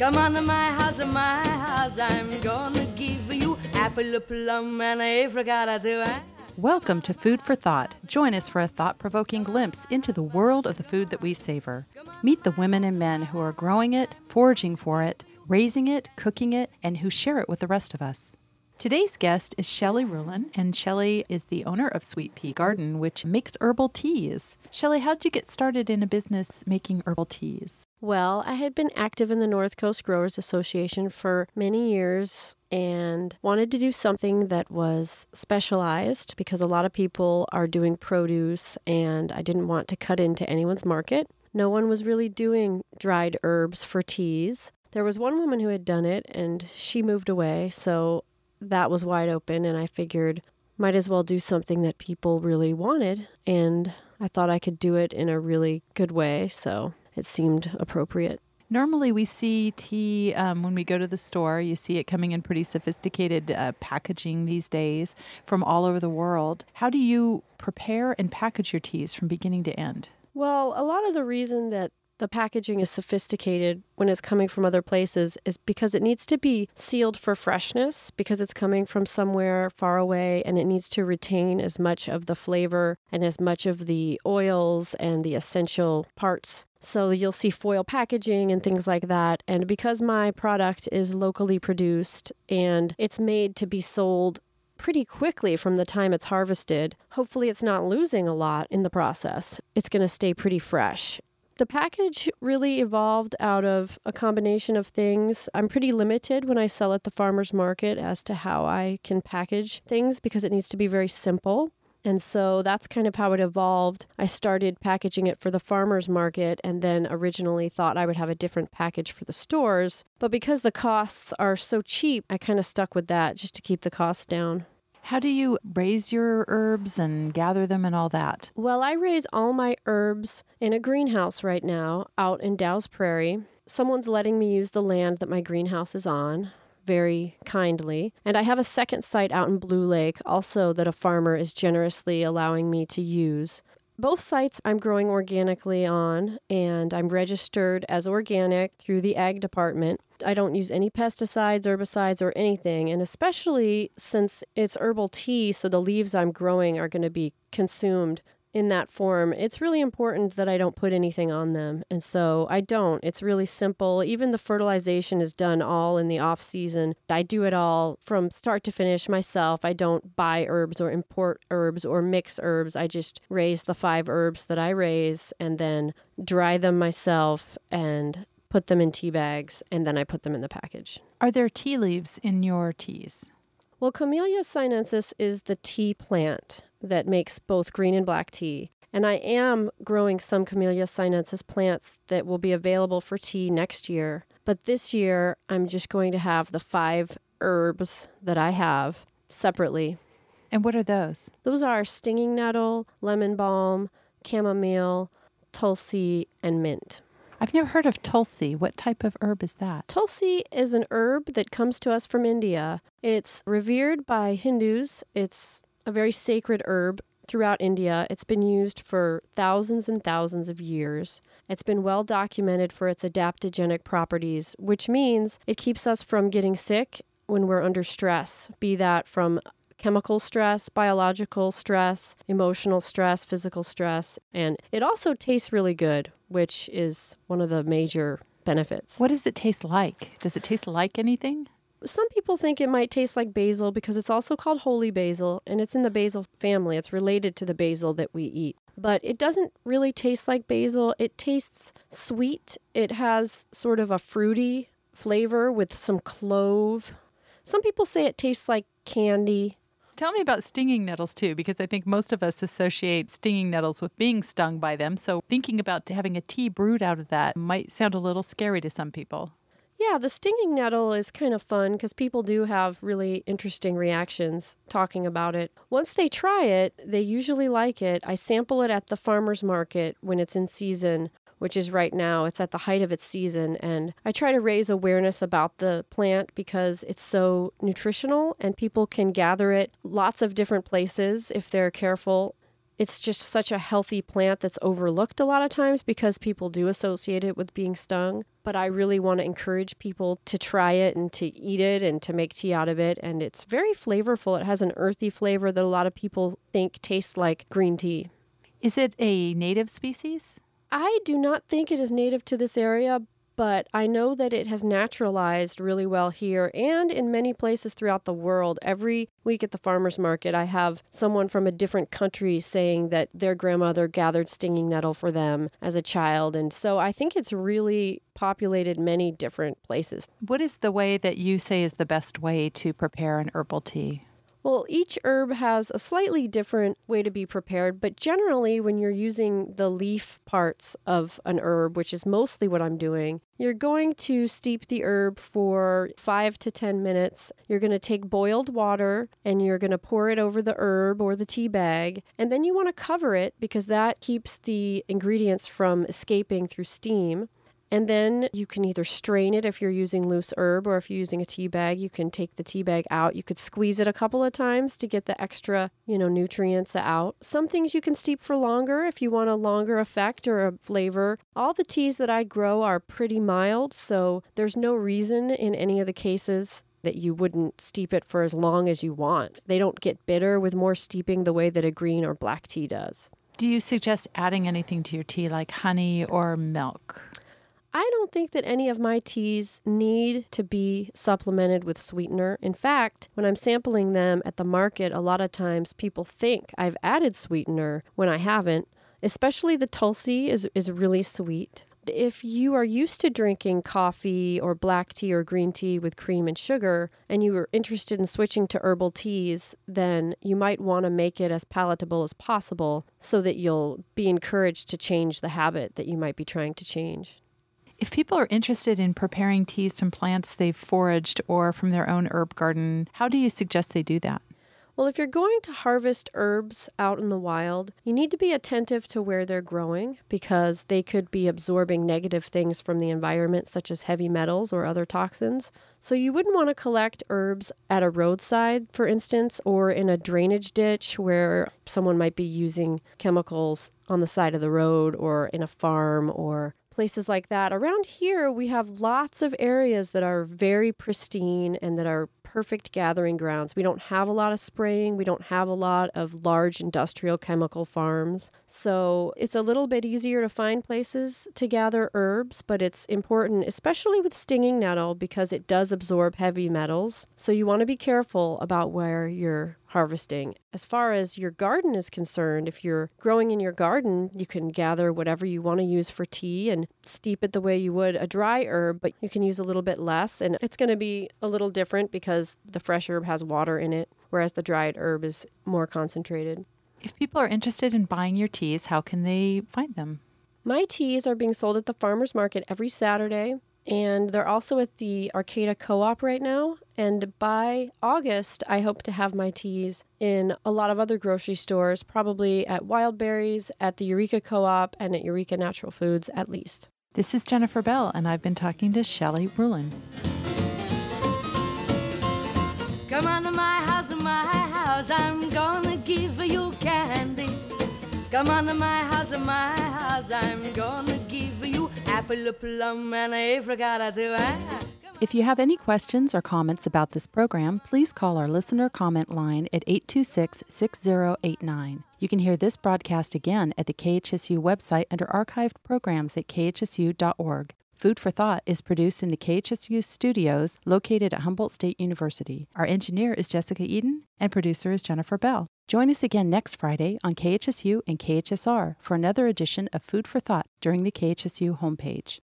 Come on to my house, I'm gonna give you apple, a plum, and a apricot too. Welcome to Food for Thought. Join us for a thought-provoking glimpse into the world of the food that we savor. Meet the women and men who are growing it, foraging for it, raising it, cooking it, and who share it with the rest of us. Today's guest is Shelley Rulin, and Shelley is the owner of Sweet Pea Garden, which makes herbal teas. Shelley, how did you get started in a business making herbal teas? Well, I had been active in the North Coast Growers Association for many years and wanted to do something that was specialized because a lot of people are doing produce and I didn't want to cut into anyone's market. No one was really doing dried herbs for teas. There was one woman who had done it and she moved away, so that was wide open and I figured might as well do something that people really wanted, and I thought I could do it in a really good way, so it seemed appropriate. Normally we see tea when we go to the store. You see it coming in pretty sophisticated packaging these days from all over the world. How do you prepare and package your teas from beginning to end? Well, a lot of the reason that the packaging is sophisticated when it's coming from other places is because it needs to be sealed for freshness because it's coming from somewhere far away and it needs to retain as much of the flavor and as much of the oils and the essential parts. So you'll see foil packaging and things like that. And because my product is locally produced and it's made to be sold pretty quickly from the time it's harvested, hopefully it's not losing a lot in the process. It's going to stay pretty fresh. The package really evolved out of a combination of things. I'm pretty limited when I sell at the farmer's market as to how I can package things because it needs to be very simple. And so that's kind of how it evolved. I started packaging it for the farmer's market and then originally thought I would have a different package for the stores. But because the costs are so cheap, I kind of stuck with that just to keep the costs down. How do you raise your herbs and gather them and all that? Well, I raise all my herbs in a greenhouse right now out in Dow's Prairie. Someone's letting me use the land that my greenhouse is on very kindly. And I have a second site out in Blue Lake also that a farmer is generously allowing me to use. Both sites I'm growing organically on, and I'm registered as organic through the ag department. I don't use any pesticides, herbicides, or anything, and especially since it's herbal tea, so the leaves I'm growing are going to be consumed in that form, it's really important that I don't put anything on them, and so I don't. It's really simple. Even the fertilization is done all in the off season. I do it all from start to finish myself. I don't buy herbs or import herbs or mix herbs. I just raise the 5 herbs that I raise and then dry them myself and put them in tea bags, and then I put them in the package. Are there tea leaves in your teas? Well, Camellia sinensis is the tea plant that makes both green and black tea. And I am growing some Camellia sinensis plants that will be available for tea next year. But this year, I'm just going to have the 5 herbs that I have separately. And what are those? Those are stinging nettle, lemon balm, chamomile, tulsi, and mint. I've never heard of tulsi. What type of herb is that? Tulsi is an herb that comes to us from India. It's revered by Hindus. It's a very sacred herb throughout India. It's been used for thousands and thousands of years. It's been well documented for its adaptogenic properties, which means it keeps us from getting sick when we're under stress, be that from chemical stress, biological stress, emotional stress, physical stress. And it also tastes really good, which is one of the major benefits. What does it taste like? Does it taste like anything? Some people think it might taste like basil because it's also called holy basil, and it's in the basil family. It's related to the basil that we eat. But it doesn't really taste like basil. It tastes sweet. It has sort of a fruity flavor with some clove. Some people say it tastes like candy. Tell me about stinging nettles, too, because I think most of us associate stinging nettles with being stung by them. So thinking about having a tea brewed out of that might sound a little scary to some people. Yeah, the stinging nettle is kind of fun because people do have really interesting reactions talking about it. Once they try it, they usually like it. I sample it at the farmer's market when it's in season, which is right now. It's at the height of its season. And I try to raise awareness about the plant because it's so nutritional and people can gather it lots of different places if they're careful. it's just such a healthy plant that's overlooked a lot of times because people do associate it with being stung. But I really want to encourage people to try it and to eat it and to make tea out of it. And it's very flavorful. It has an earthy flavor that a lot of people think tastes like green tea. Is it a native species? I do not think it is native to this area, but I know that it has naturalized really well here and in many places throughout the world. Every week at the farmer's market, I have someone from a different country saying that their grandmother gathered stinging nettle for them as a child. And so I think it's really populated many different places. What is the way that you say is the best way to prepare an herbal tea? Well, each herb has a slightly different way to be prepared, but generally when you're using the leaf parts of an herb, which is mostly what I'm doing, you're going to steep the herb for 5 to 10 minutes. You're going to take boiled water and you're going to pour it over the herb or the tea bag, and then you want to cover it because that keeps the ingredients from escaping through steam. And then you can either strain it if you're using loose herb, or if you're using a tea bag, you can take the tea bag out. You could squeeze it a couple of times to get the extra, nutrients out. Some things you can steep for longer if you want a longer effect or a flavor. All the teas that I grow are pretty mild, so there's no reason in any of the cases that you wouldn't steep it for as long as you want. They don't get bitter with more steeping the way that a green or black tea does. Do you suggest adding anything to your tea like honey or milk? I don't think that any of my teas need to be supplemented with sweetener. In fact, when I'm sampling them at the market, a lot of times people think I've added sweetener when I haven't. Especially the Tulsi is really sweet. If you are used to drinking coffee or black tea or green tea with cream and sugar, and you are interested in switching to herbal teas, then you might want to make it as palatable as possible so that you'll be encouraged to change the habit that you might be trying to change. If people are interested in preparing teas from plants they've foraged or from their own herb garden, how do you suggest they do that? Well, if you're going to harvest herbs out in the wild, you need to be attentive to where they're growing because they could be absorbing negative things from the environment, such as heavy metals or other toxins. So you wouldn't want to collect herbs at a roadside, for instance, or in a drainage ditch where someone might be using chemicals on the side of the road, or in a farm or places like that. Around here, we have lots of areas that are very pristine and that are perfect gathering grounds. We don't have a lot of spraying. We don't have a lot of large industrial chemical farms. So it's a little bit easier to find places to gather herbs, but it's important, especially with stinging nettle, because it does absorb heavy metals. So you want to be careful about where you're harvesting. As far as your garden is concerned, if you're growing in your garden, you can gather whatever you want to use for tea and steep it the way you would a dry herb, but you can use a little bit less. And it's going to be a little different because the fresh herb has water in it, whereas the dried herb is more concentrated. If people are interested in buying your teas, how can they find them? My teas are being sold at the farmer's market every Saturday. And they're also at the Arcata Co-op right now. And by August, I hope to have my teas in a lot of other grocery stores, probably at Wildberries, at the Eureka Co-op, and at Eureka Natural Foods at least. This is Jennifer Bell, and I've been talking to Shelley Rulin. Come on to my house, I'm gonna give you candy. Come on to my house, I'm gonna give you apple, a plum, and a apricot too. If you have any questions or comments about this program, please call our listener comment line at 826-6089. You can hear this broadcast again at the KHSU website under archived programs at khsu.org. Food for Thought is produced in the KHSU studios located at Humboldt State University. Our engineer is Jessica Eden, and producer is Jennifer Bell. Join us again next Friday on KHSU and KHSR for another edition of Food for Thought during the KHSU homepage.